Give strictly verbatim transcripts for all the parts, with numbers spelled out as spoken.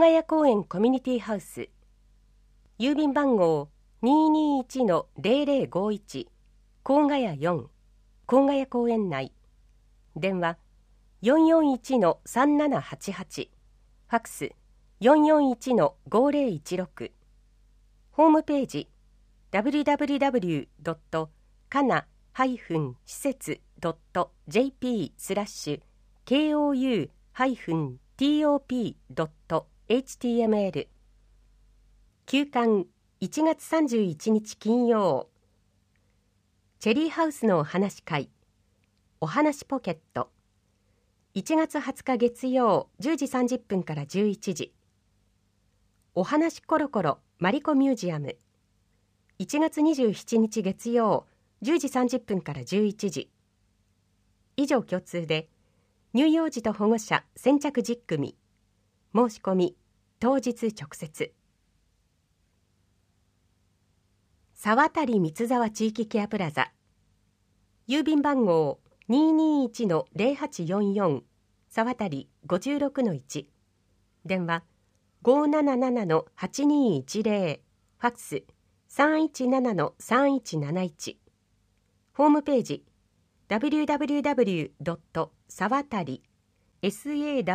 ヶ谷公園コミュニティハウス、郵便番号 にーにーいちのゼロゼロごいち 甲ヶ谷よん、甲ヶ谷公園内。電話 よんよんいちのさんななはちはち、ファックス よんよんいちのごゼロいちろく。ホームページ ダブリューダブリューダブリュードットかな施設ドットジェーピースラッシュケーオーユートップドットエイチティーエムエル。 休刊いちがつさんじゅういちにち金曜。チェリーハウスのお話会、お話ポケット。いちがつはつか月曜じゅうじさんじゅっぷんからじゅういちじ。お話コロコロマリコミュージアム。いちがつにじゅうしちにち月曜じゅうじさんじゅっぷんからじゅういちじ。以上共通で乳幼児と保護者先着じゅっくみ。申し込み当日直接。沢渡三沢地域ケアプラザ、郵便番号 にーにーいちのゼロはちよんよん 沢渡 ごじゅうろくのいち。電話 ごーななななのはちにーいちゼロ、ファックス さんいちななのさんいちなないち。ホームページ ダブリューダブリューダブリュードットさわたり サワタリ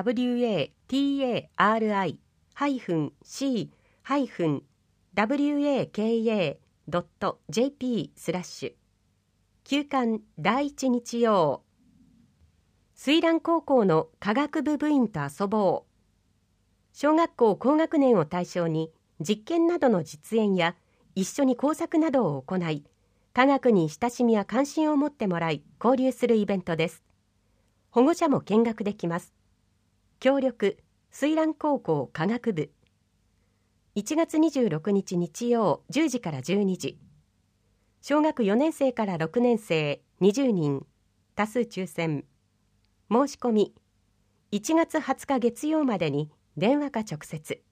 -c-waka ドット ジェーピー スラッシュ休刊第一日曜。水蘭高校の科学部部員と遊ぼう。小学校高学年を対象に実験などの実演や一緒に工作などを行い、科学に親しみや関心を持ってもらい交流するイベントです。保護者も見学できます。協力水蘭高校科学部。いちがつにじゅうろくにち日曜じゅうじからじゅうにじ。小学よねんせいからろくねんせいにじゅうにん、多数抽選。申し込みいちがつはつか月曜までに電話か直接。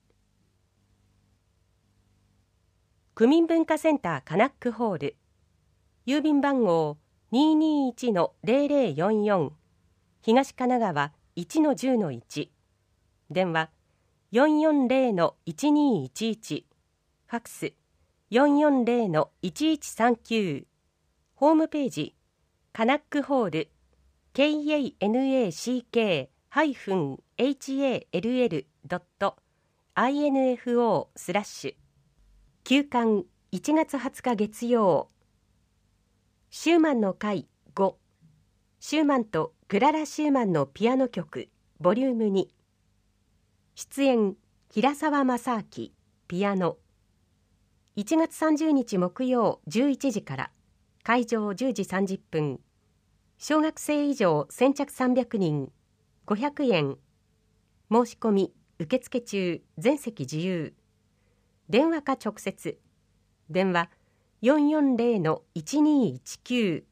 区民文化センターカナックホール、郵便番号 にーにーいちのゼロゼロよんよん、東神奈川いちのじゅうのいち。電話よんよんゼロのいちにーいちいち、ファックス よんよんゼロのいちいちさんきゅう。ホームページカナックホール ケーエーエヌエーシーケー エイチエーエルエル ドット アイエヌエフオー スラッシュ休刊いちがつはつか月曜。シューマンの会ご、シューマンとクララ・シューマンのピアノ曲ボリュームに。出演平沢正明ピアノ。いちがつさんじゅうにち木曜じゅういちじから、会場じゅうじさんじゅっぷん。小学生以上先着さんびゃくにん、ごひゃくえん。申し込み受付中、全席自由。電話か直接。電話 よんよんゼロのいちにーいちきゅう。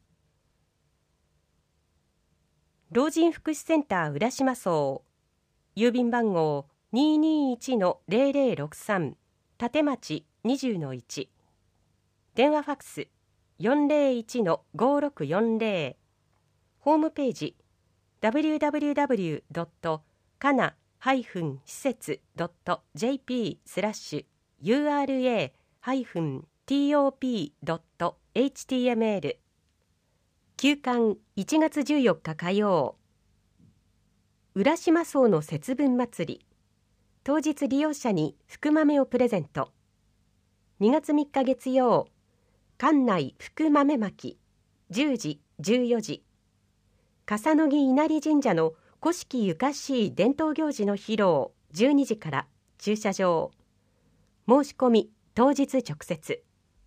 老人福祉センター浦島荘、郵便番号 にーにーいちのゼロゼロろくさん、立町にじゅうのいち。電話ファックス よんゼロいちのごろくよんゼロ。ホームページ ダブリューダブリューダブリュードットかな施設ドットジェーピー スラッシュ ユーアールエー トップドットエイチティーエムエル。 休刊いちがつじゅうよっか火曜。浦島荘の節分祭り、当日利用者に福豆をプレゼント。にがつみっか月曜、館内福豆まきじゅうじじゅうよじ。笠野木稲荷神社の古式ゆかしい伝統行事の披露じゅうにじから、駐車場。申し込み当日直接。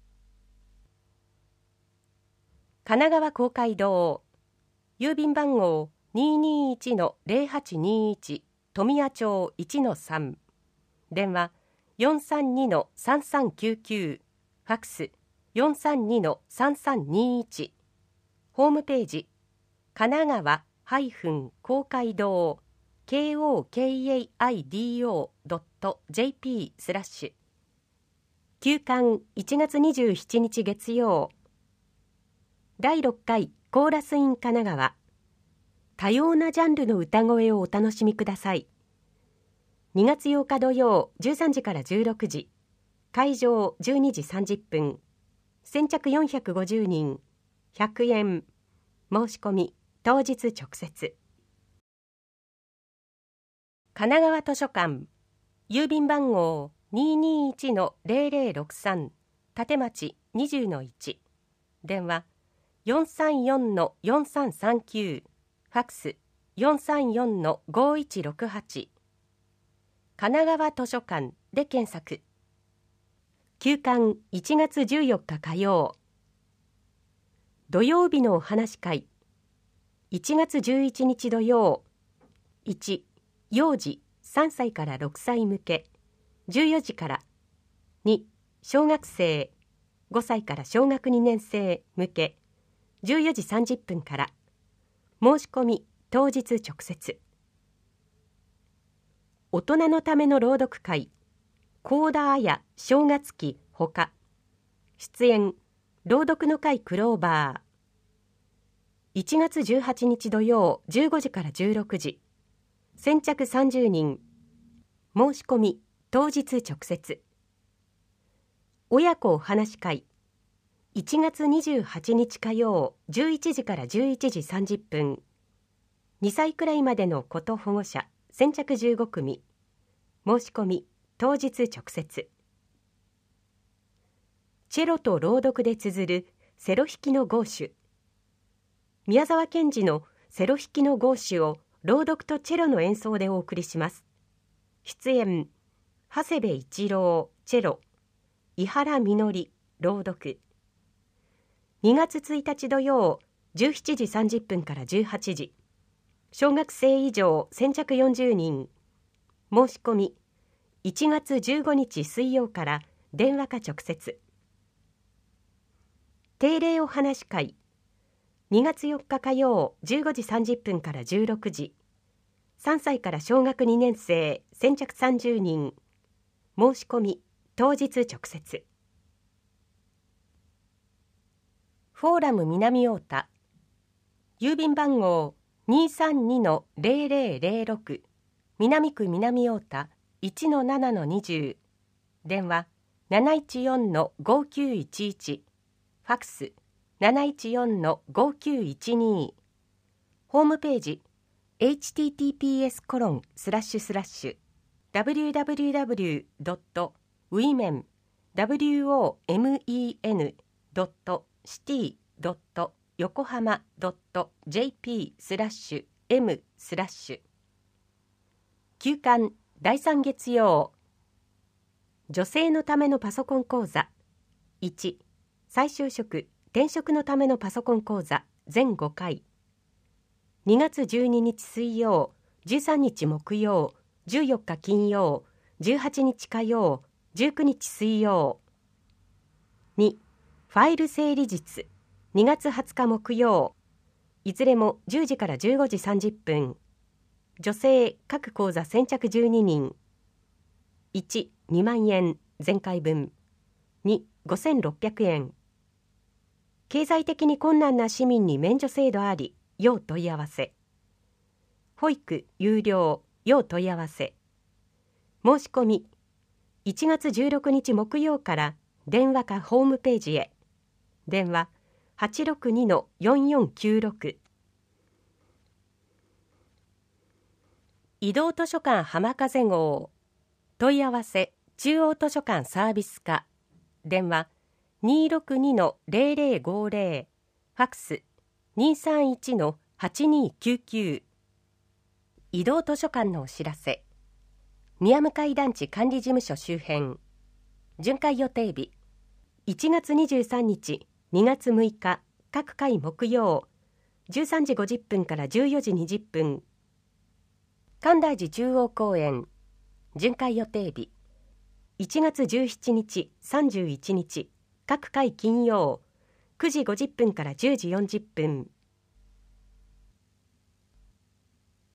神奈川公会堂、郵便番号 にーにーいちのゼロはちにーいち 富谷町いちのさん。電話 よんさんにのさんさんきゅうきゅう、ファックス よんさんにのさんさんにーいち。ホームページ神奈川公会堂 ケーオーケーエーアイディーオードットジェーピー スラッシュ休刊いちがつにじゅうしちにち月曜。だいろっかいコーラスイン神奈川、多様なジャンルの歌声をお楽しみください。 にがつようか土曜じゅうさんじからじゅうろくじ、会場じゅうにじさんじゅっぷん、先着よんひゃくごじゅうにん、ひゃくえん、申し込み当日直接。神奈川図書館、郵便番号 にーにーいちのゼロゼロろくさん、立町 にじゅうのいち、電話 よんさんよんのよんさんさんきゅう、ファックス よんさんよんのごいちろくはち、神奈川図書館で検索。休館いちがつじゅうよっか火曜、土曜日のお話会。いちがつじゅういちにち土曜、いち、幼児さんさいからろくさい向けじゅうよじから、に、小学生ごさいから小学にねん生向けじゅうよじさんじゅっぷんから、申し込み当日直接。大人のための朗読会、幸田彩正月期ほか、出演朗読の会クローバー。いちがつじゅうはちにち土曜じゅうごじからじゅうろくじ、先着さんじゅうにん、申し込み当日直接。親子お話会、いちがつにじゅうはちにち火曜じゅういちじからじゅういちじさんじゅっぷん、にさいくらいまでの子と保護者先着じゅうごくみ、申し込み当日直接。チェロと朗読で綴るセロ弾きの号手。宮沢賢治のセロ弾きの号手を朗読とチェロの演奏でお送りします。出演長谷部一郎チェロ、井原みのり朗読。にがつついたち土曜じゅうしちじさんじゅっぷんからじゅうはちじ、小学生以上先着よんじゅうにん、申し込みいちがつじゅうごにち水曜から電話か直接。定例お話会、にがつよっか火曜じゅうごじさんじゅっぷんからじゅうろくじ、さんさいから小学にねん生先着さんじゅうにん、申し込み当日直接。フォーラム南太田、郵便番号 にーさんにのゼロゼロゼロろく、南区南太田 いちのななのにじゅう、電話 なないちよんのごきゅういちいち、ファックス なないちよんのごきゅういちに、ホームページ エイチティーティーピーエスコロンスラッシュスラッシュダブリューダブリューダブリュードットウィメンダブリューオーエムイーエヌドットシティドット横浜ドットジェーピースラッシュエムスラッシュ。休館だいさん月曜、女性のためのパソコン講座。いち、再就職転職のためのパソコン講座全ごかい。にがつじゅうににち水曜、じゅうさんにち木曜、じゅうよっか金曜、じゅうはちにち火曜、じゅうくにち水曜。に、ファイル整理術にがつはつか木曜、いずれもじゅうじからじゅうごじさんじゅっぷん。女性各講座先着じゅうににん。いち、にまんえん全回分。に、ごせんろっぴゃくえん。経済的に困難な市民に免除制度あり、要問い合わせ。保育有料、要問い合わせ。申し込みいちがつじゅうろくにち木曜から電話かホームページへ。電話 はちろくにのよんよんきゅうろく。移動図書館浜風号、問い合わせ中央図書館サービス課、電話 にーろくにのゼロゼロごゼロ、ファックス にーさんいちのはちにーきゅうきゅう。移動図書館のお知らせ。宮向団地管理事務所周辺、巡回予定日いちがつにじゅうさんにち、にがつむいか各回木曜じゅうさんじごじゅっぷんからじゅうよじにじゅっぷん。神大寺中央公園、巡回予定日いちがつじゅうしちにち、さんじゅういちにち各回金曜くじごじゅっぷんからじゅうじよんじゅっぷん。